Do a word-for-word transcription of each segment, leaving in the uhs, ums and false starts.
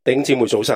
弟兄姊妹早晨。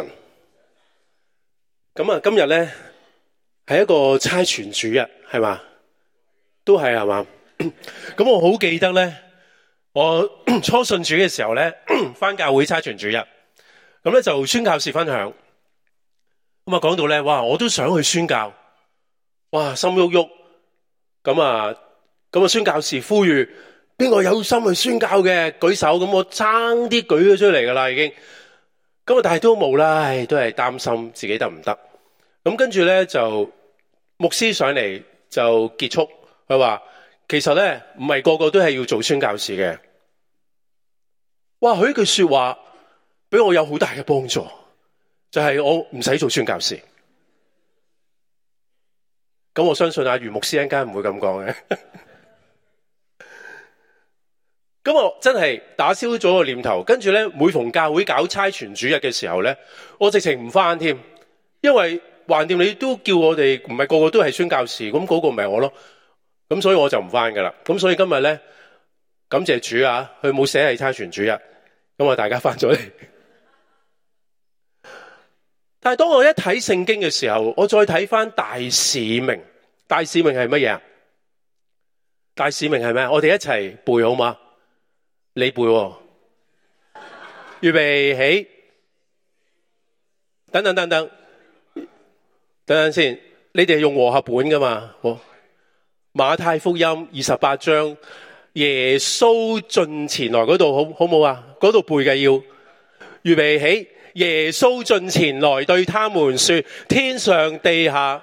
咁啊，今日咧係一個差傳主日，係嘛？都係係嘛？咁我好記得咧，我初信主嘅時候咧，返教會差傳主日，咁咧就宣教士分享。咁啊講到咧，哇！我都想去宣教，哇！心喐喐。咁啊，咁啊宣教士呼籲邊個有心去宣教嘅舉手，咁我爭啲舉咗出嚟噶啦，已經。咁啊，但係都冇啦，唉，都係擔心自己得唔得。咁跟住咧就牧師上嚟就結束，佢話其實咧唔係個個都係要做宣教士嘅。哇！佢呢句說話俾我有好大嘅幫助，就係我唔使做宣教士。咁我相信阿余牧師一陣間唔會咁講嘅。咁我真係打消咗個念頭，跟住咧每逢教會搞差傳主日嘅時候咧，我直情唔返添，因為橫掂你都叫我哋唔係個個都係宣教士，咁嗰個咪我咯，咁所以我就唔返噶啦。咁所以今日咧感謝主啊，佢冇寫係差傳主日，咁啊大家返咗嚟。但係當我一睇聖經嘅時候，我再睇返大使命，大使命係乜嘢啊？大使命係咩？我哋一齊背好嗎？你背喎，預備起，等等等等，等等先，你哋係用和合本噶嘛？好，馬太福音二十八章，耶穌進前來嗰度好好冇啊？嗰度背嘅要，預備起，耶穌進前來對他們說：天上地下，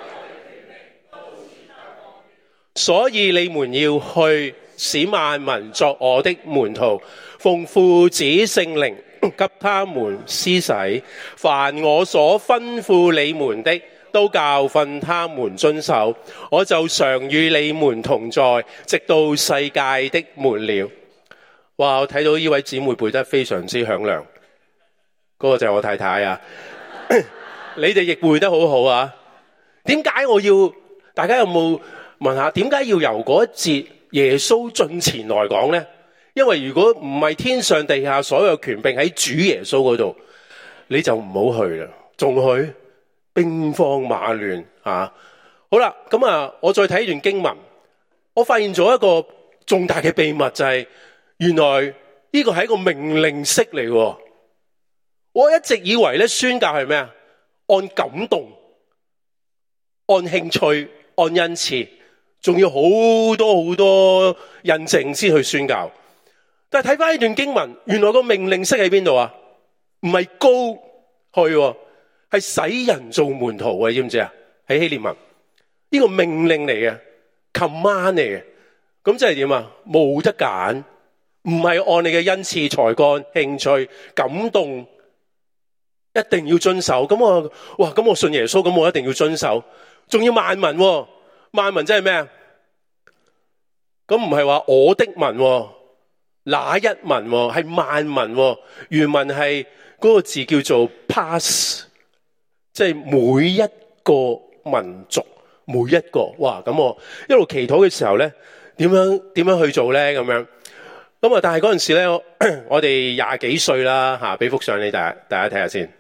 所以你們要去，使萬民作我的門徒，奉父子聖靈給他們施洗，凡我所吩咐你們的，都教訓他們遵守。我就常與你們同在，直到世界的末了。哇！我睇到呢位姊妹背得非常之響亮，嗰個就係我太太啊。你哋亦背得好好啊。點解我要？大家有冇問下？點解要由嗰一節耶穌進前來講呢？因為如果唔係天上地下所有權柄喺主耶穌嗰度，你就唔好去啦，仲去兵荒馬亂啊！好啦，咁啊，我再睇一段經文，我發現咗一個重大嘅秘密，就係原來呢個係一個命令式嚟嘅。我一直以為咧宣教係咩啊？按感動、按興趣、按恩賜。仲要好多好多印證先去宣教，但係睇翻呢段經文，原來個命令式喺邊度啊？唔係高去，係使人做門徒啊！知唔知啊？喺希臘文呢個命令嚟嘅 command 嚟嘅，咁即係點啊？冇得揀，唔係按你嘅恩賜、才幹、興趣、感動，一定要遵守。咁我哇，咁我信耶穌，咁我一定要遵守，仲要萬民。萬民真係咩啊？咁唔係話我的民，那一民係萬民。原文係嗰個字叫做 pass， 即係每一個民族，每一個。哇！咁我一路祈禱嘅時候咧，點樣點樣去做咧？咁樣咁啊！但係嗰陣時咧，我哋廿幾歲啦吓，俾幅相你大家大家睇下先。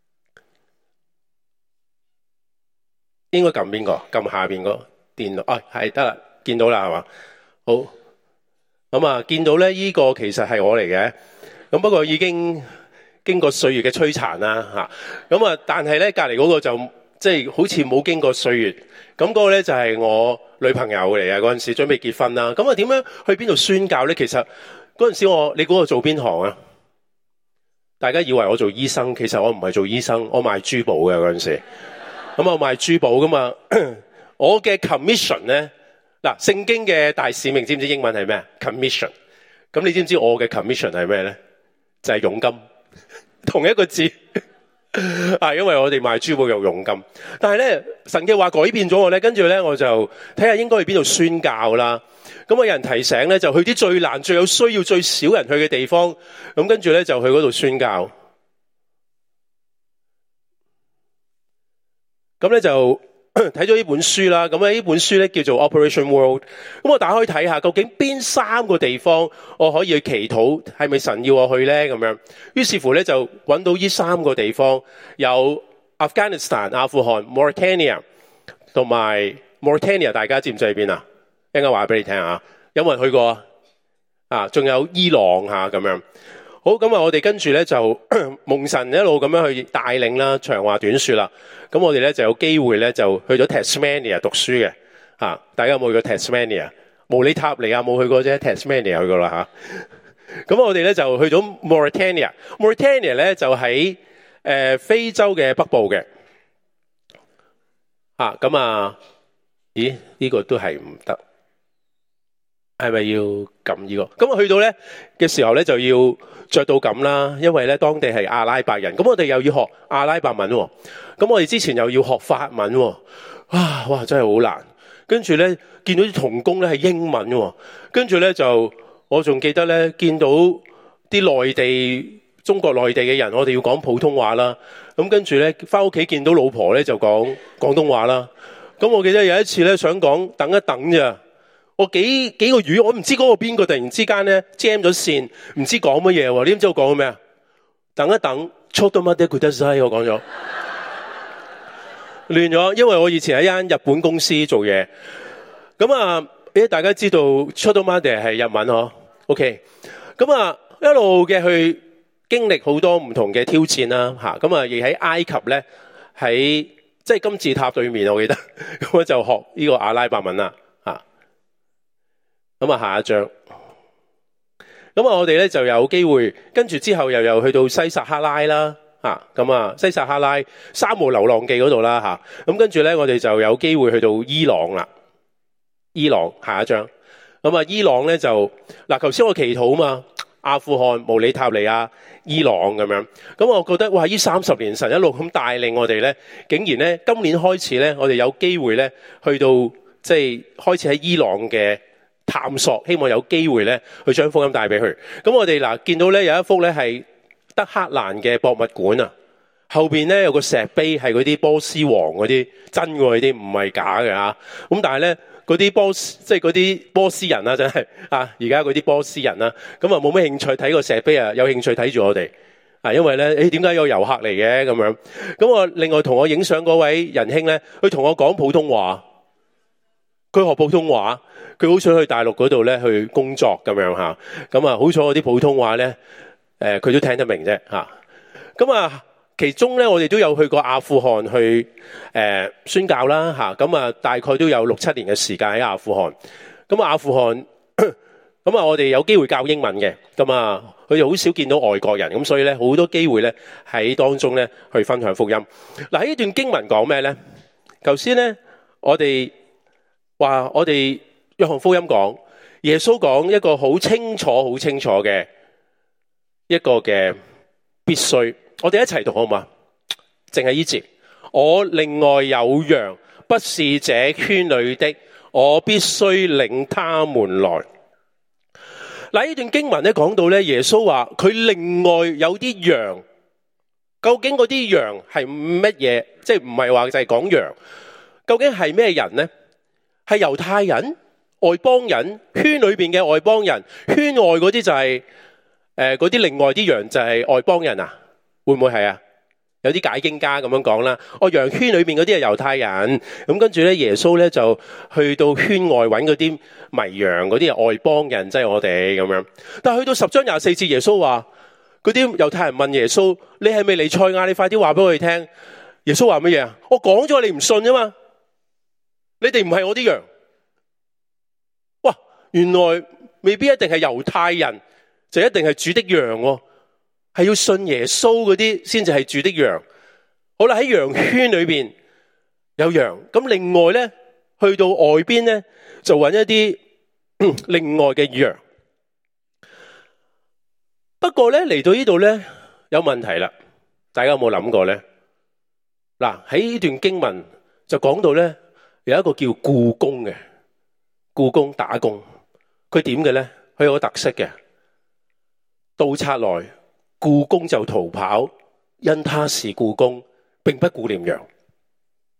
應該撳邊個？撳下邊個？電腦啊，係得啦，見到啦係嘛？好，咁啊，見到咧，呢個其實係我嚟嘅，咁不過已經經過歲月嘅摧殘啦吓，咁啊，但係咧隔籬嗰個就即係好似冇經過歲月，咁嗰個咧就係我女朋友嚟嘅，嗰陣時準備結婚啦，咁啊點樣去邊度宣教咧？其實嗰陣時我你估我做邊行啊？大家以為我做醫生，其實我唔係做醫生，我賣珠寶嘅嗰陣時，咁我賣珠寶噶嘛。我嘅 commission 咧，嗱，聖經嘅大使命知唔知英文係咩 commission？ 咁你知唔知我嘅 commission 係咩咧？就係佣金，同一個字啊，因為我哋賣珠寶用佣金。但係咧，神嘅話改變咗我咧，跟住咧我就睇下應該去邊度宣教啦。咁啊有人提醒咧，就去啲最難、最有需要、最少人去嘅地方。咁跟住咧就去嗰度宣教。咁咧就。 睇咗呢本書啦，咁呢本書咧叫做 Operation World。咁我打開睇下，究竟邊三個地方我可以去祈禱，係咪神要我去咧？咁樣，於是乎咧就揾到呢三個地方，有 Afghanistan 阿富汗、Mauritania 同埋 Mauritania， 大家知唔知喺邊啊？一陣間話俾你聽下，有冇人去過啊？仲有伊朗吓咁樣。好，咁啊，我哋跟住咧就蒙神一路咁樣去帶領啦，長話短說啦。咁我哋咧就有機會咧就去咗 Tasmania 讀書嘅，吓，大家有冇去過 Tasmania？ 毛里塔尼亞冇去過啫 ，Tasmania 去過啦吓。咁我哋咧就去咗 Mauritania，Mauritania 咧就喺誒、呃、非洲嘅北部嘅，啊，咁啊，咦？呢、這個都係唔得。係咪要撳呢個？咁啊去到咧嘅時候咧就要着到咁啦，因為咧當地係阿拉伯人，咁我哋又要學阿拉伯文，咁我哋之前又要學法文，啊哇真係好難。跟住咧見到啲童工咧係英文，跟住咧就我仲記得咧見到啲內地中國內地嘅人，我哋要講普通話啦。咁跟住咧翻屋企見到老婆咧就講廣東話啦。咁我記得有一次咧想講等一等咋。我幾幾個月，我唔知嗰個邊個突然之間咧 jam 咗線，唔知講乜嘢喎？你知唔知我講咩啊？等一等，速度乜啲佢得晒，我講咗亂咗，因為我以前喺間日本公司做嘢。咁啊，誒大家知道速度乜啲係日文嗬 ？OK，咁啊一路嘅去經歷好多唔同嘅挑戰啦嚇。咁啊亦喺埃及咧，喺即係金字塔對面，我記得咁我就學呢個阿拉伯文啦。咁啊，下一章。咁啊，我哋咧就有機會，跟住之後又又去到西撒哈拉啦，吓咁啊，西撒哈拉沙漠流浪記嗰度啦，吓咁跟住咧，我哋就有機會去到伊朗啦。伊朗下一章。咁啊，伊朗咧就嗱，頭先我祈禱啊嘛，阿富汗、毛里塔尼亞、伊朗咁樣。咁我覺得哇，呢三十年神一路咁帶領我哋咧，竟然咧今年開始咧，我哋有機會咧去到即係開始喺伊朗嘅探索，希望有機會咧去將福音帶俾佢。咁我哋嗱見到咧有一幅咧係德黑蘭嘅博物館啊，後邊咧有個石碑係嗰啲波斯王嗰啲真嘅，嗰啲唔係假嘅啊。咁但係咧嗰啲波斯即係嗰啲波斯人啊，真係啊而家嗰啲波斯人啊，咁啊冇咩興趣睇個石碑啊，有興趣睇住我哋啊，因為咧誒點解有遊客嚟嘅咁樣？咁我另外同我影相嗰位仁兄咧，佢同我講普通話，佢學普通話。佢好想去大陸嗰度咧去工作咁樣吓，咁啊好彩我啲普通話咧，誒、呃、佢都聽得明啫吓。咁啊，其中咧我哋都有去過阿富汗去誒、呃、宣教啦吓，咁啊大概都有六七年嘅時間喺阿富汗。咁啊阿富汗，咁啊我哋有機會教英文嘅，咁啊佢哋好少見到外國人，咁所以咧好多機會咧喺當中咧去分享福音。嗱喺呢段經文講咩咧？頭先咧我哋話我哋。約翰福音講，耶穌講一個好清楚、好清楚嘅一個嘅必須，我哋一齊讀好嘛？淨係呢節，我另外有羊，不是這圈裏的，我必須領他們來。嗱，呢段經文咧講到咧，耶穌話佢另外有啲羊，究竟嗰啲羊係乜嘢？即係唔係話就係講羊，究竟係咩人呢？係猶太人？外邦人，圈裏邊嘅外邦人，圈外嗰啲就係誒嗰啲另外啲羊就係外邦人啊？會唔會係啊？有啲解經家咁樣講啦。哦，羊圈裏邊嗰啲係猶太人，咁跟住咧耶穌咧就去到圈外揾嗰啲迷羊嗰啲係外邦人，即係我哋咁樣。但係去到十章廿四節，耶穌話嗰啲猶太人問耶穌：你係咪彌賽亞？你快啲話俾我哋聽。耶穌話乜嘢啊？我講咗你唔信啊嘛，你哋唔係我啲羊。原來未必一定係猶太人就一定係主的羊，係要信耶穌嗰啲先至係主的羊。好啦，喺羊圈裏邊有羊，咁另外咧去到外邊咧就揾一啲另外嘅羊。不過咧嚟到呢度咧有問題啦，大家有冇諗過咧？嗱，喺呢段經文就講到咧有一個叫僱工嘅，僱工打工。佢點嘅咧？佢有個特色嘅，盜賊來，僱工就逃跑，因他是僱工，並不顧念羊。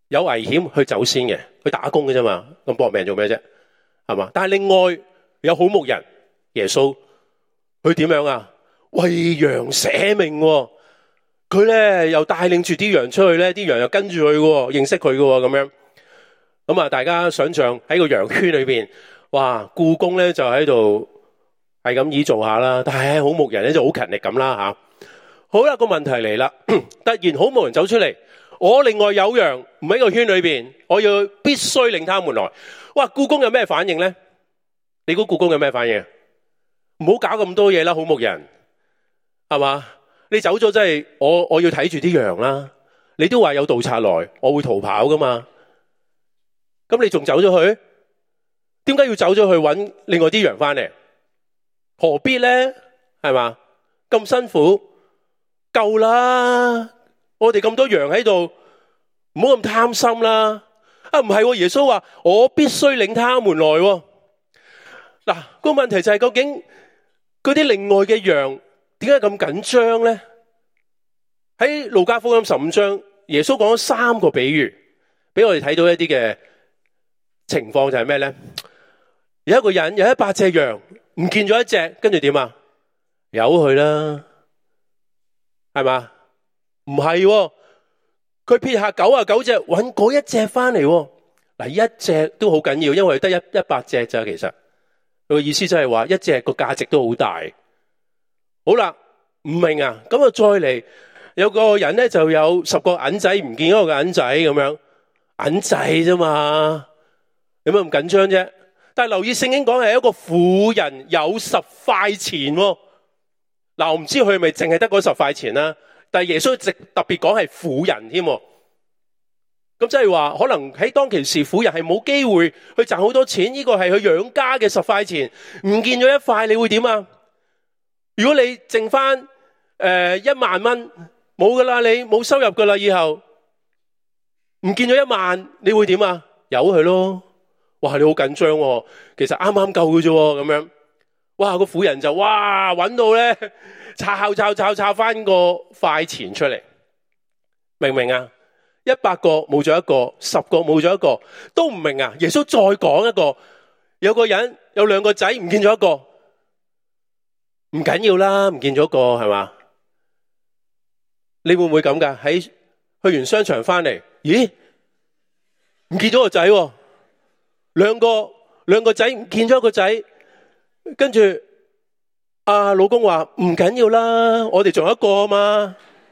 有危險去走先嘅，去打工嘅啫嘛，咁搏命做咩啫？係嘛？但係另外有好牧人耶穌，佢點樣啊？為羊捨命喎，佢咧又帶領住啲羊出去咧，啲羊又跟住佢嘅，認識佢嘅咁樣。咁啊，大家想象喺個羊圈裏邊，哇，僱工咧就喺度係咁意做下啦，但係好牧人咧就好勤力咁啦吓。好啦，個問題嚟啦，突然好牧人走出嚟，我另外有羊唔喺個圈裏邊，我要必須領他們來。哇，僱工有咩反應咧？你估僱工有咩反應？唔好搞咁多嘢啦，好牧人，係嘛？你走咗真係，我我要睇住啲羊啦。你都話有盜賊來，我會逃跑噶嘛？咁你仲走咗去？點解要走咗去搵另外啲羊翻嚟？何必咧？係嘛？咁辛苦，夠啦！我哋咁多羊喺度，唔好咁貪心啦。啊，唔係，耶穌話我必須領他們來。嗱，個問題就係究竟嗰啲另外嘅羊點解咁緊張咧？喺路加福音十五章，耶穌講咗三個比喻，俾我哋睇到一啲嘅情況，就係咩咧？有一個人有一百隻羊，唔見咗一隻，跟住點啊？由佢啦，係嘛？唔係，佢撇下九啊九隻，搵嗰一隻翻嚟。嗱，一隻都好緊要，因為得一一百隻咋。其實佢個意思就係話，一隻個價值都好大。好啦，唔明啊？咁啊，再嚟有個人咧，就有十個銀仔，唔見咗個銀仔咁樣，銀仔啫嘛，有乜咁緊張啫？但係留意聖經講係一個婦人有十塊錢。嗱，我唔知佢係咪淨係得嗰十塊錢啦。但係耶穌直特別講係婦人添，咁即係話可能喺當其時婦人係冇機會去賺好多錢，呢個係佢養家嘅十塊錢，唔見咗一塊，你會點啊？如果你剩翻誒、呃、一萬蚊，冇噶啦，你冇收入噶啦，以後唔見咗一萬，你會點啊？由佢咯。哇，你好緊張喎，其實啱啱夠嘅啫，咁樣。哇，個婦人就哇搵到咧，抄抄抄抄翻個塊錢出嚟，明唔明啊？一百個冇咗一個，十個冇咗一個，都唔明啊！耶穌再講一個，有個人有兩個仔唔見咗一個，唔緊要啦，唔見咗一個係嘛？你會唔會咁噶？喺去完商場翻嚟，咦？唔見咗個仔喎，兩個兩個仔唔見咗一個仔。跟住阿老公話唔緊要啦，我哋仲有一個啊嘛，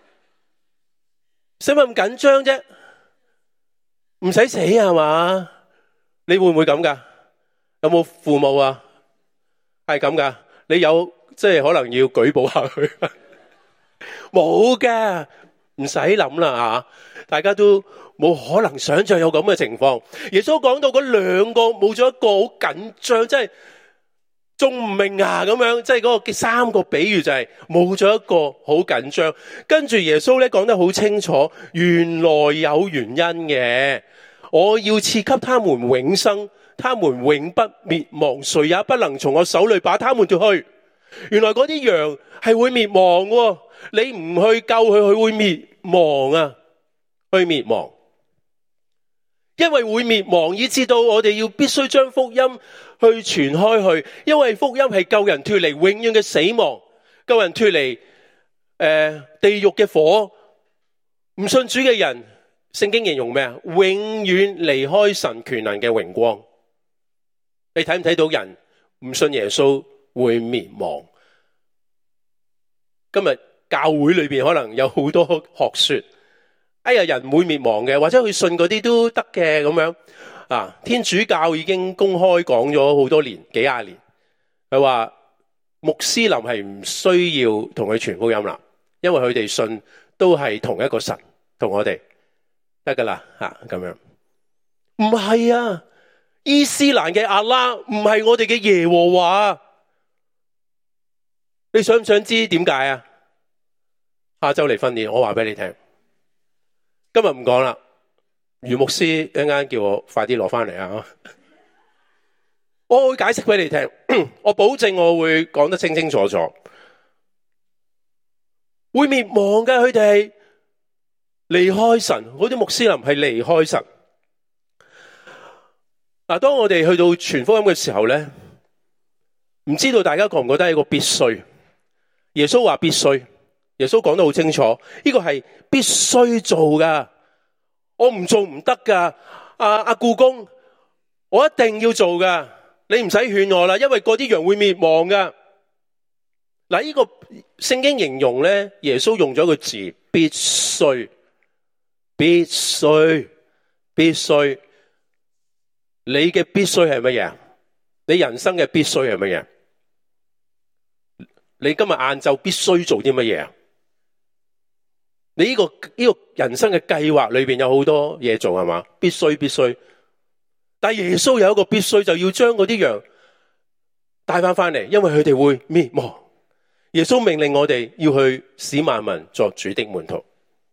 使乜咁緊張啫？唔使死啊嘛？你會唔會咁噶？有冇父母啊？係咁噶？你有即係可能要舉報下佢？冇噶，唔使諗啦吓，大家都冇可能想象有咁嘅情況。耶穌講到嗰兩個冇咗一個好緊張，即係。仲唔明啊？咁樣即係嗰個三個比喻就係冇咗一個好緊張，跟住耶穌咧講得好清楚，原來有原因嘅。我要賜給他們永生，他們永不滅亡，誰也不能從我手裏把他們奪去。原來嗰啲羊係會滅亡喎，你唔去救佢，佢會滅亡啊，去滅亡。因為會滅亡，以致到我哋要必須將福音去傳開去，因為福音係救人脫離永遠嘅死亡，救人脫離誒地獄嘅火。唔信主嘅人，聖經形容咩啊？永遠離開神權能嘅榮光。你睇唔睇到人唔信耶穌會滅亡？今日教會裏邊可能有好多學說。哎呀，人唔會滅亡嘅，或者佢信嗰啲都得嘅咁樣啊。天主教已經公開講咗好多年，幾廿年，佢話穆斯林係唔需要同佢傳福音啦，因為佢哋信都係同一個神，同我哋得噶啦吓咁樣。唔係啊，伊斯蘭嘅阿拉唔係我哋嘅耶和華。你想唔想知點解啊？下周嚟訓練，我話俾你聽。今日唔講啦，余牧師一陣間叫我快啲攞翻嚟啊！我會解釋俾你聽，我保證我會講得清清楚楚。會滅亡嘅佢哋， 離開神，嗰啲穆斯林係離開神。嗱，當我哋去到傳福音嘅時候咧，唔知道大家覺唔覺得係一個必須？耶穌話必須，耶穌講得好清楚，呢個係必須做噶，我唔做唔得噶。阿阿僱工，我一定要做噶，你唔使勸我啦，因為嗰啲羊會滅亡噶。嗱，呢個聖經形容咧，耶穌用咗一個字，必須，必須，必須。你嘅必須係乜嘢？你人生嘅必須係乜嘢？你今日晏晝必須做啲乜嘢？你呢個呢個人生嘅計劃裏邊有好多嘢做係嘛？必須必須。但係耶穌有一個必須，就要將嗰啲羊帶翻翻嚟，因為佢哋會滅亡。耶穌命令我哋要去使萬民作主的門徒。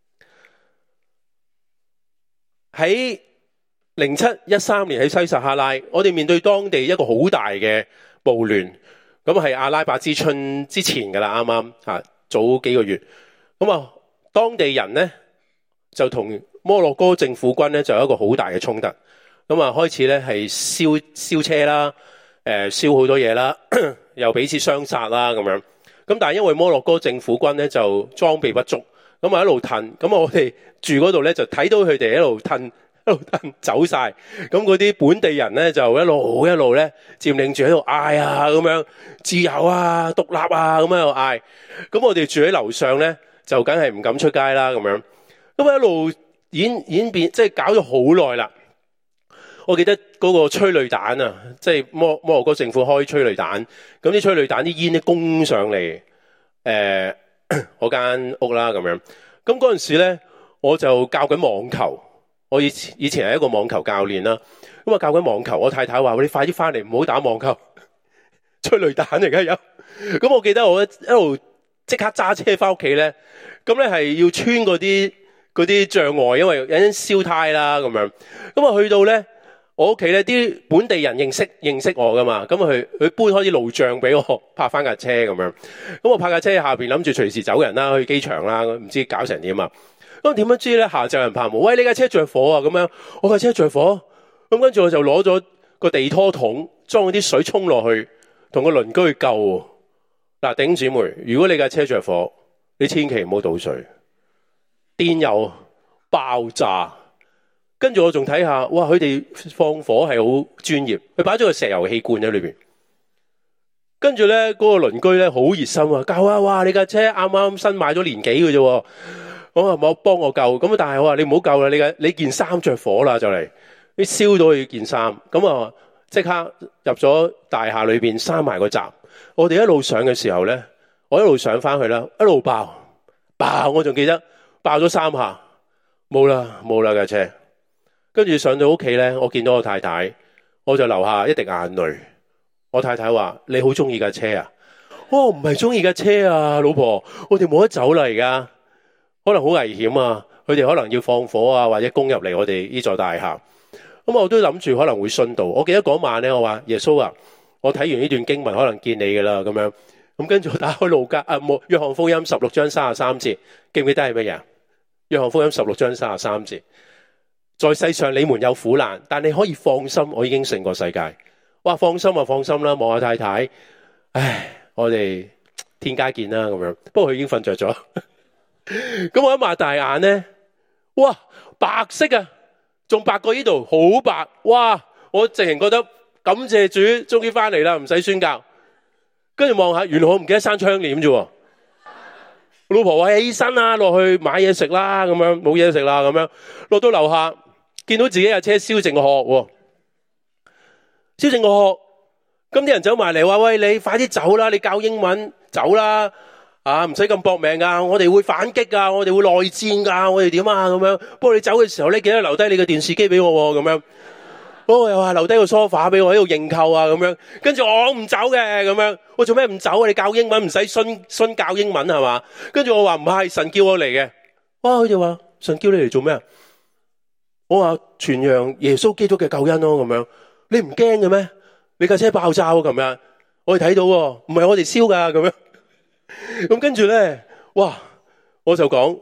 喺零七一三年喺西撒哈拉，我哋面對當地一個好大嘅暴亂，咁係阿拉伯之春之前噶啦，啱啱啊早幾個月。咁啊，當地人咧就同摩洛哥政府軍咧就有一個好大嘅衝突。咁啊，開始咧係燒燒車啦，誒燒好多嘢啦，又彼此相殺啦咁樣。咁但係因為摩洛哥政府軍咧就裝備不足，咁啊一路褪，咁我哋住嗰度咧就睇到佢哋一路褪一路褪走晒，咁嗰啲本地人咧就一路一路咧佔領住喺度嗌啊咁樣，自由啊獨立啊咁喺度嗌，咁我哋住喺樓上咧就梗係唔敢出街啦咁樣，咁一路演演變即係搞咗好耐啦。我記得嗰個催淚彈啊，即係摩摩洛哥政府開催淚彈，咁啲催淚彈啲煙咧攻上嚟，誒嗰間屋啦咁樣。咁嗰陣時咧，我就教緊網球，我以前以前係一個網球教練啦。咁啊教緊網球，我太太話：你快啲翻嚟，唔好打網球，催淚彈嚟㗎有。咁我記得我一一路即刻揸車翻屋企咧，咁咧係要穿嗰啲嗰啲障礙，因為有陣燒胎啦咁樣。咁啊去到咧。我屋企咧啲本地人認識認識我噶嘛，咁佢佢搬開啲路障俾我泊翻架車咁樣，咁我泊架車下邊諗住隨時走人啦，去機場啦，唔知搞成點啊？咁點樣知咧？下晝人拍門，喂，你架車着火啊！咁樣，我架車着火，咁跟住我就攞咗個地拖桶裝啲水沖落去，同個鄰居去救。嗱，弟兄姊妹，如果你架車着火，你千祈唔好倒水，電油爆炸。跟住我仲睇下，哇！佢哋放火係好專業，佢擺咗個石油氣罐喺裏邊。跟住咧，嗰個鄰居咧好熱心啊，救啊！哇！你架車啱啱新買咗年幾嘅啫，我話冇幫我救。咁但係我話你唔好救啦，你嘅你件衫着火啦就嚟，你燒到佢件衫。咁啊，即刻入咗大廈裏邊閂埋個閘。我哋一路上嘅時候咧，我一路上翻去啦，一路爆爆，我仲記得爆咗三下，冇啦冇啦架車。跟住上到屋企咧，我見到我太太，我就流下一滴眼淚。我太太話：你好中意架車啊？哦，唔係中意架車啊，老婆，我哋冇得走啦而家，可能好危險啊！佢哋可能要放火啊，或者攻入嚟我哋呢座大廈。咁我都諗住可能會殉道。我記得嗰晚咧，我話耶穌啊，我睇完呢段經文可能見你噶啦咁樣。咁跟住我打開路加啊，冇約翰福音十六章三十三節，記唔記得係乜嘢？約翰福音十六章三十三節。在世上你們有苦難，但你可以放心，我已經勝過世界。哇，放心啊，放心啦，望下太太，唉，我哋天家見啦咁樣。不過佢已經瞓着咗。咁我一擘大眼咧，哇，白色啊，仲白過呢度，好白。哇，我直情覺得感謝主，終於翻嚟啦，唔使宣教。跟住望下，原來我唔記得閂窗簾啫。老婆話起身啦，落去買嘢食啦，咁樣冇嘢食啦，咁樣落到樓下。見到自己架車燒剩個殼，燒剩個殼，咁啲人走埋嚟話：喂，你快啲走啦！你教英文走啦，啊，唔使咁搏命噶，我哋會反擊噶，我哋會內戰噶，我哋點啊？咁樣。不過你走嘅時候咧，記得留低你嘅電視機俾我，咁樣。我又話留低個梳化俾我喺度認購啊，咁樣。跟住我唔走嘅，咁樣。我做咩唔走啊？你教英文唔使殉殉教英文係嘛？跟住我話唔係，神叫我嚟嘅。哇！佢就話神叫你嚟做咩啊？我話傳揚耶穌基督嘅救恩咯，咁樣你唔驚嘅咩？你架車爆炸喎，琴日我哋睇到，唔係我哋燒噶，咁樣。咁跟住咧，哇！我就講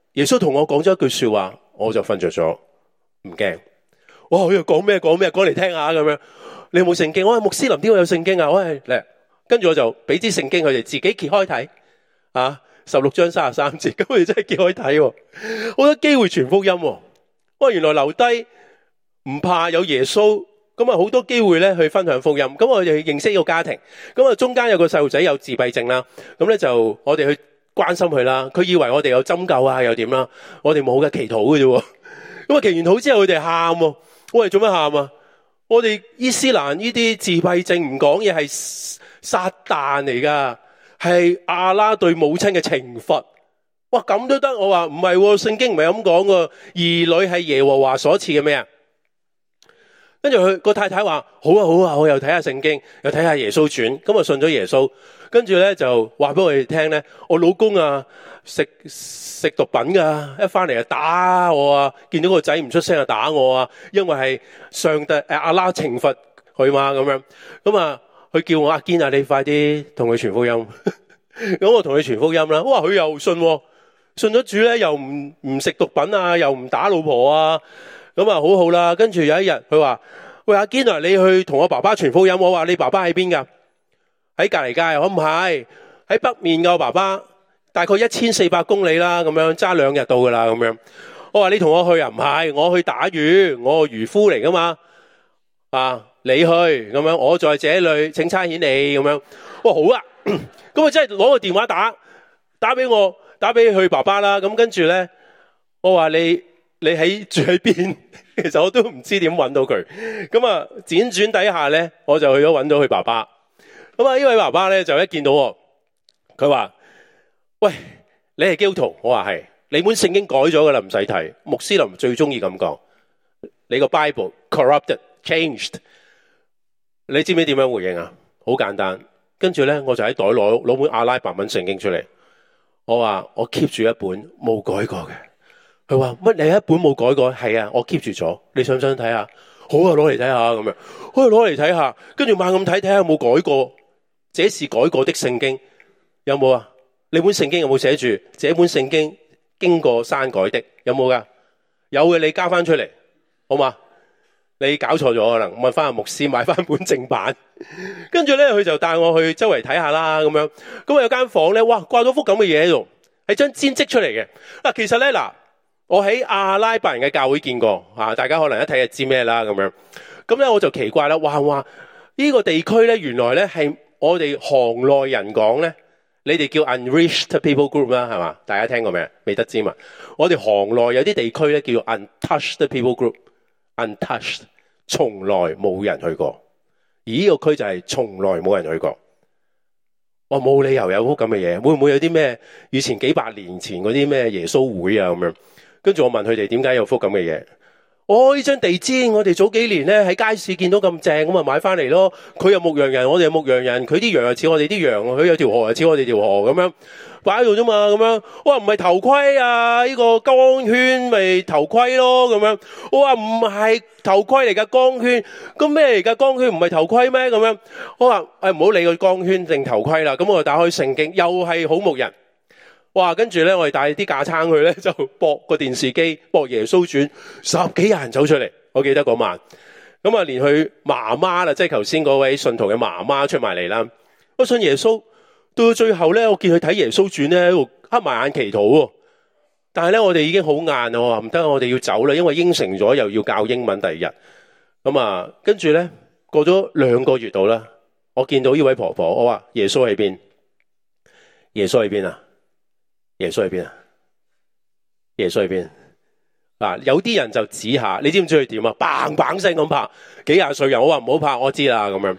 耶穌同我講咗一句說話，我就瞓着咗，唔驚。哇！佢又講咩講咩，講嚟聽下咁樣。你有冇聖經？我係穆斯林，點會有聖經啊？我係嚟，跟住我就俾啲聖經佢哋自己揭開睇啊，十六章三十三節，咁佢哋真係揭開睇，好多機會傳福音。哇！原來留低唔怕有耶穌，咁啊好多機會咧去分享福音。咁我哋認識一個家庭，咁啊中間有個細路仔有自閉症啦，咁咧就我哋去關心佢啦。佢以為我哋有針灸啊，又點啦？我哋冇嘅，祈禱嘅啫。咁啊祈完禱之後，佢哋喊，我哋做咩喊啊？我哋伊斯蘭呢啲自閉症唔講嘢係撒旦嚟噶，係阿拉對母親嘅懲罰。哇，咁都得？我話唔係，聖經唔係咁講噶。兒女係耶和華所賜嘅咩啊？跟住佢個太太話好啊好啊，我又睇下聖經，又睇下耶穌傳，咁啊信咗耶穌。跟住咧就話俾我哋聽咧，我老公啊食食毒品噶，一翻嚟就打我啊，見到個仔唔出聲就打我啊，因為係上帝誒阿拉懲罰佢嘛咁樣。咁啊，佢叫我阿堅啊，你快啲同佢傳福音。咁我同佢傳福音啦。哇，佢又信喎。信咗主咧，又唔唔食毒品啊，又唔打老婆啊，咁啊好好啦。跟住有一日，佢話：喂，阿堅啊，你去同我爸爸傳福音。我話：你爸爸喺邊噶？喺隔籬街。我唔係喺北面噶，我爸爸大概一千四百公里啦，咁樣揸兩日到噶啦，咁樣。我話：你同我去啊？唔係，我去打魚，我係漁夫嚟噶嘛。啊，你去咁樣，我在這裏，請差遣你咁樣。哇，好啊，咁啊真係攞個電話打打俾我。打俾佢爸爸啦，咁跟住咧，我話你你喺住喺邊？其實我都唔知點搵到佢。咁啊，輾轉底下咧，我就去咗搵到佢爸爸。咁啊，呢位爸爸咧就一見到我，佢話：喂，你係基督徒？我話係。你本聖經改咗噶啦，唔使睇。穆斯林最中意咁講，你個 Bible corrupted changed。你知唔知點樣回應啊？好簡單。跟住咧，我就喺袋攞攞本阿拉伯文聖經出嚟。我話我 keep 住一本冇改過嘅。佢話乜？你一本冇改過？係啊，我 keep 住咗。你想唔想睇下？好啊，攞嚟睇下咁樣。可以攞嚟睇下，跟住猛咁睇睇下有冇改過。這是改過的聖經有冇啊？你本聖經有冇寫住？這本聖經經過刪改的有冇噶？有嘅，你交翻出嚟好嘛？你搞錯咗可能，問翻阿牧師買翻本正版。跟住咧，佢就帶我去周圍睇下啦，咁樣。咁啊有間房咧，哇，掛咗幅咁嘅嘢喺度，係張氈織出嚟嘅。嗱，其實咧嗱，我喺阿拉伯人嘅教會見過，吓，大家可能一睇就知咩啦，咁樣。咁咧我就奇怪啦，哇哇，呢個地區咧，原來咧係我哋行內人講咧，你哋叫 unreached people group 啦，係嘛？大家聽過未？未得知嘛？我哋行內有啲地區咧叫做 untouched people group。untouched， 從來冇人去過，而呢個區就係從來冇人去過。我冇理由有幅咁嘅嘢，會唔會有啲咩以前幾百年前嗰啲咩耶穌會啊咁樣？跟住我問佢哋點解有幅咁嘅嘢？哦，呢張地氈我哋早幾年咧喺街市見到咁正，咁啊買翻嚟咯。佢又牧羊人，我哋又牧羊人，佢啲羊又似我哋啲羊，佢有條河又似我哋條河咁樣擺喺度啫嘛，咁樣。我話唔係頭盔啊，呢個光圈咪頭盔咯，咁樣。我話唔係頭盔嚟噶，光圈。咁咩嚟噶？光圈唔係頭盔咩？咁樣。我話誒，唔好理個光圈定頭盔啦。咁我就打開聖經，又係好牧人。哇！跟住咧，我哋帶啲架撐去咧，就播個電視機，播耶穌傳，十幾廿人走出嚟。我記得嗰晚，咁啊，連佢媽媽啦，即係頭先嗰位信徒嘅媽媽出埋嚟啦。我信耶穌，到最後咧，我見佢睇耶穌傳咧，喺度黑埋眼祈禱。但係咧，我哋已經好晏啦，我話唔得，我哋要走啦，因為應承咗又要教英文第二日。咁啊，跟住咧過咗兩個月度啦，我見到呢位婆婆，我話耶穌喺邊？耶穌喺邊啊？耶穌喺邊啊？耶穌喺邊？啊，有啲人就指下，你知唔知佢點啊？砰砰聲咁拍，幾廿歲人，我話唔好拍，我知啦咁樣。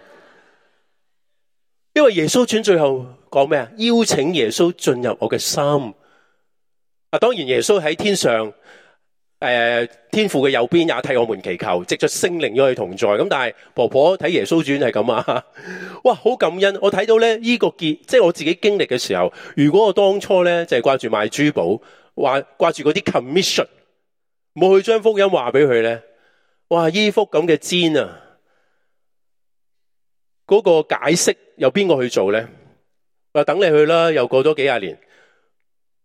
因為耶穌傳最後講咩啊？邀請耶穌進入我嘅心。啊，當然耶穌喺天上，誒、呃，天父嘅右邊也替我們祈求，藉着聖靈與佢同在。咁但係婆婆睇耶穌傳係咁啊，哇，好感恩！我睇到咧呢個結，即係我自己經歷嘅時候，如果我當初咧就係掛住賣珠寶，話掛住嗰啲 commission， 冇去將福音話俾佢咧，哇，呢幅咁嘅氈啊，嗰、那個解釋由邊個去做咧？話等你去啦，又過咗幾廿年，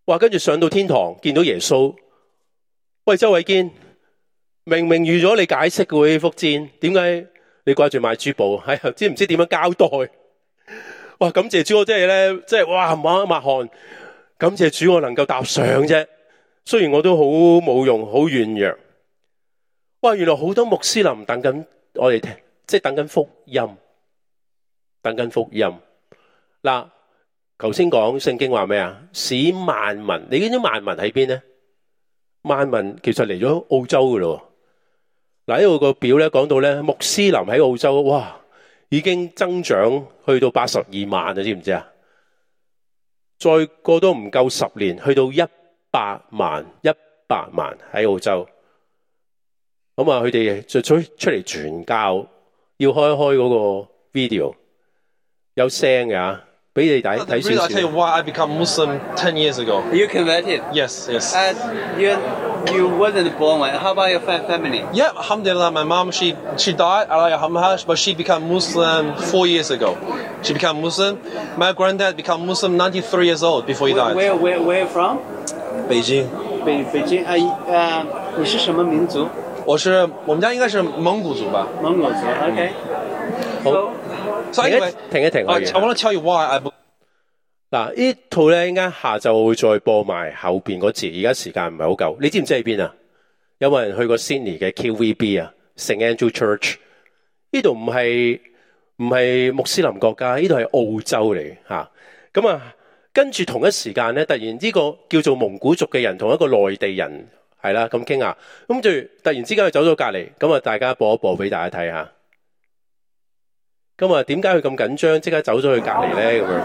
哇！跟住上到天堂見到耶穌，喂，周偉堅，明明預咗你解釋嘅喎呢幅氈，點解你掛住買珠寶？係、哎、知唔知點樣交代？哇！感謝主，我真係咧，即係哇抹一抹汗，感謝主我能夠搭上啫。雖然我都好冇用，好軟弱。哇！原來好多穆斯林等緊我哋聽，即係等緊福音，等緊福音。嗱，頭先講聖經話咩啊？使萬民，你見到萬民喺邊咧？萬民其實嚟咗澳洲噶咯。嗱，呢度個表咧講到咧，穆斯林喺澳洲，哇，已經增長去到八十二萬啊，知唔知啊？再過多唔夠十年，去到一百萬，一百萬喺澳洲。咁啊，佢哋就出出嚟傳教，要開開嗰個 video， 有聲㗎。俾你睇睇少少。 I tell you why I become Muslim ten years ago. You converted? Yes, yes. And you you wasn't born. How about your family? Yeah, alhamdulillah, my mom, she she died, but she became Muslim four years ago. She became Muslim. My granddad became Muslim ninety-three years old before he died. Where where where from? Beijing. 北北京啊呃，你是什么民族？ 我是我們家應該是蒙古族吧。 蒙古族 ，OK。 好。 So anyway, 停一停我 I, I want to tell you why I. 嗱，呢套咧，陣間下晝會再播埋後邊嗰節，而家時間唔係好夠。你知唔知喺邊啊？有冇人去過 Sydney 嘅 Q V B 啊 ？Saint Andrew Church 呢度唔係唔係穆斯林國家，呢度係澳洲嚟嚇。咁啊，跟住同一時間咧，突然呢個叫做蒙古族嘅人同一個內地人係啦咁傾下，咁就突然之間佢走咗隔離，咁啊大家播一播俾大家睇下。咁啊，點解佢咁緊張？即刻走咗去隔離咧？咁樣。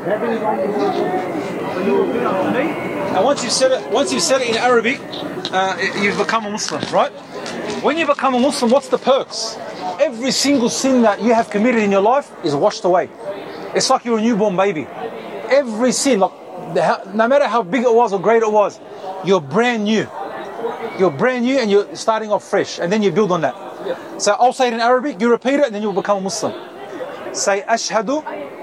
And once you said it, once you said it in Arabic, uh, you've become a Muslim, right? When you become a Muslim, what's the perks? Every single sin that you have committed in your life is washed away. It's like you're a newborn baby. Every sin, like the, no matter how big it was or great it was, you're brand new. You're brand new and you're starting off fresh, and then you build on that. So I'll say it in Arabic, you repeat it, and then you'll become a Muslim. Say ashhadu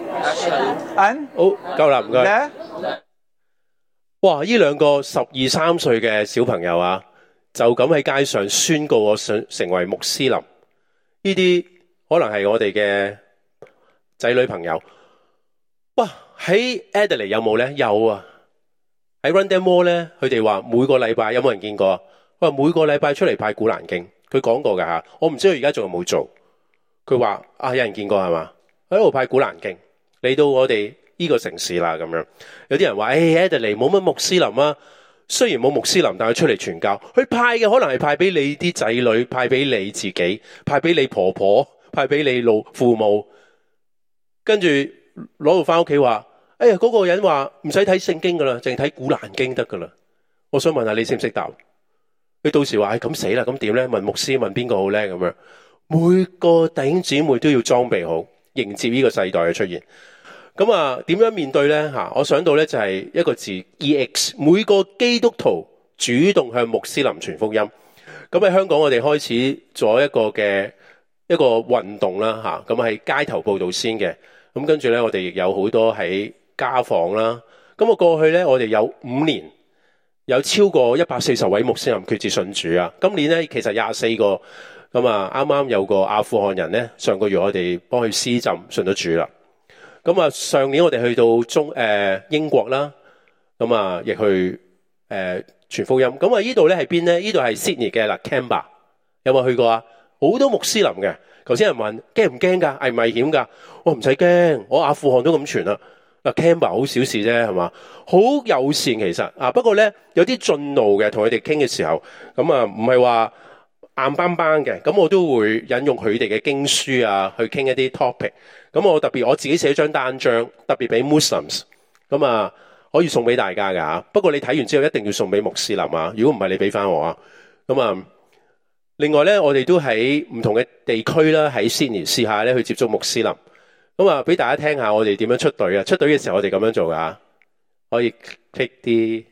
an 好夠啦，唔該。 la 哇！呢兩個十二三歲嘅小朋友啊，就咁喺街上宣告我想成為穆斯林。呢啲可能係我哋嘅仔女朋友。哇！喺 Adelaide 有冇咧？有啊。喺 Rundle Mall 咧，佢哋話每個禮拜有冇人見過啊？佢話每個禮拜出嚟派古蘭經，佢講過㗎嚇。我唔知佢而家仲有冇做。佢話啊，有人見過係嘛？喺度派古蘭經嚟到我哋呢個城市啦咁樣。有啲人話：誒 Adelaide 冇乜穆斯林啊。雖然冇穆斯林，但係出嚟傳教。佢派嘅可能係派俾你啲仔女，派俾你自己，派俾你婆婆，派俾你老父母。跟住攞到翻屋企話：哎呀，嗰個人話唔使睇聖經噶啦，淨係睇古蘭經得噶啦。我想問下你識唔識答？佢到時話：誒咁死啦，咁點咧？問牧師問邊個好咧？咁樣每個弟兄姊妹都要裝備好，迎接呢個世代嘅出現。咁啊，點樣面對咧？嚇，我想到咧就係一個字 E X， 每個基督徒主動向穆斯林傳福音。咁喺香港，我哋開始咗一個嘅一個運動啦，嚇。咁係街頭佈道先嘅。咁跟住咧，我哋亦有好多喺家訪啦。咁我過去咧，我哋有五年有超過一百四十位穆斯林決志信主啊。今年咧，其實廿四個。咁啊，啱啱有個阿富汗人咧，上個月我哋幫佢施浸信咗主啦。咁啊，上年我哋去到中誒、呃、英國啦，咁啊亦去誒、呃、傳福音。咁啊，呢度咧係邊咧？呢度係 Sydney 嘅啦 Canberra， 有冇去過啊？好多穆斯林嘅。頭先人問驚唔驚㗎？危唔危險㗎？我唔使驚，我阿富汗都咁傳啦。嗱 Canberra 好小事啫，係嘛？好友善其實啊，不過咧有啲進路嘅，同佢哋傾嘅時候，咁啊唔係話硬邦邦嘅，咁我都會引用佢哋嘅經書啊，去傾一啲 topic。咁我特別我自己寫張單張，特別俾 Muslims， 咁啊可以送俾大家㗎嚇。不過你睇完之後一定要送俾穆斯林啊，如果唔係你俾翻我啊。咁啊，另外咧我哋都喺唔同嘅地區啦，喺 Sydney 試下咧去接觸穆斯林。咁啊，俾大家聽下我哋點樣出隊啊！出隊嘅時候我哋咁樣做㗎，可以 click 啲。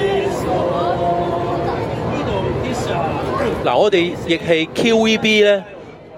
嗱，我哋亦係 Q V B 咧，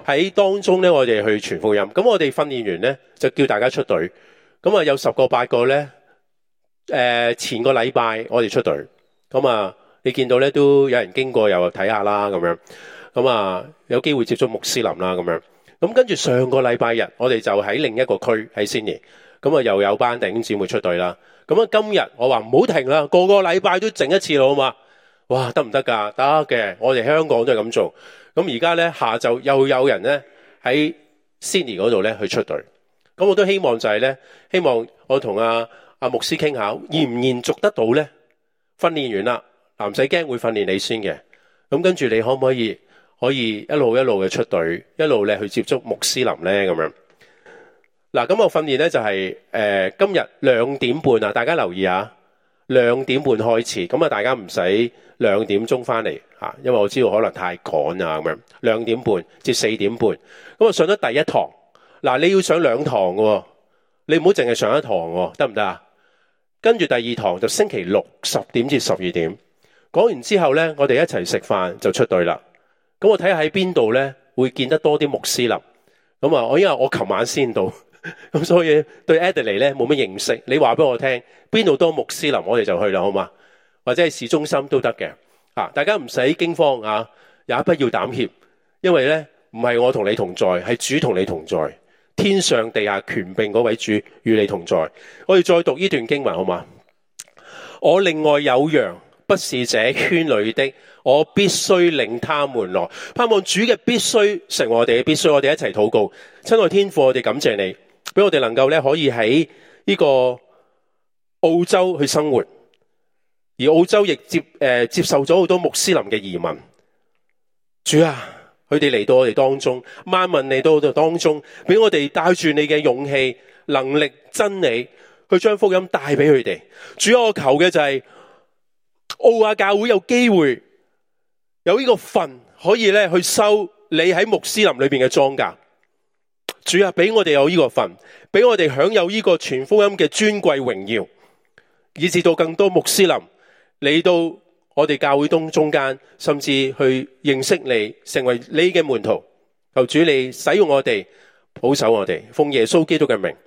喺當中咧，我哋去傳福音。咁我哋訓練完咧，就叫大家出隊。咁啊，有十個八個咧，誒、呃、前個禮拜我哋出隊。咁啊，你見到咧都有人經過又睇下啦，咁樣。咁啊，有機會接觸穆斯林啦，咁樣。咁跟住上個禮拜日，我哋就喺另一個區喺悉尼。咁啊，又有班弟兄姊妹出隊啦。咁啊，今日我話唔好停啦，個個禮拜都整一次咯，好嘛？哇，得唔得㗎？得嘅，我哋香港都係咁做。咁而家咧下晝又有人咧喺 Sydney 嗰度咧去出隊。咁我都希望就係咧，希望我同阿阿牧師傾下，延唔延續得到咧？訓練完啦，唔使驚會訓練你先嘅。咁跟住你可唔可以可以一路一路嘅出隊，一路咧去接觸穆斯林咧咁樣？嗱，咁我訓練咧就係、是、誒、呃、今日兩點半啊，大家留意下，兩點半開始。咁啊，大家唔使兩點鐘翻嚟嚇，因為我知道可能太趕啊咁樣。兩點半至四點半，咁我上咗第一堂。嗱，你要上兩堂嘅喎，你唔好淨係上一堂喎，得唔得啊？跟住第二堂就星期六十點至十二點。講完之後咧，我哋一齊食飯就出隊啦。咁我睇下喺邊度咧會見得多啲穆斯林。咁啊，我因為我琴晚先到。咁所以對 Adelaide 咧冇乜認識，你話俾我聽邊度多穆斯林，我哋就去啦，好嘛？或者係市中心都得嘅，啊，大家唔使驚慌啊，也不要膽怯，因為咧唔係我同你同在，係主同你同在，天上地下權柄嗰位主與你同在。我哋再讀呢段經文，好嘛？我另外有羊，不是這圈裏的，我必須領他們來。盼望主嘅必須成為我哋嘅必須，我哋一齊禱告。親愛天父，我哋感謝你。俾我哋能夠咧可以喺呢個澳洲去生活，而澳洲亦接誒、呃、接受咗好多穆斯林嘅移民。主啊，佢哋嚟到我哋當中，萬民嚟到我哋當中，俾我哋帶住你嘅勇氣、能力、真理，去將福音帶俾佢哋。主啊，我求嘅就係、是、澳亞教會有機會有呢個份，可以咧去收你喺穆斯林裏邊嘅莊稼。主啊，俾我哋有呢個份，俾我哋享有呢個傳福音嘅尊貴榮耀，以至到更多穆斯林嚟到我哋教會中中間，甚至去認識你，成為你嘅門徒。求主你使用我哋，保守我哋，奉耶穌基督嘅名。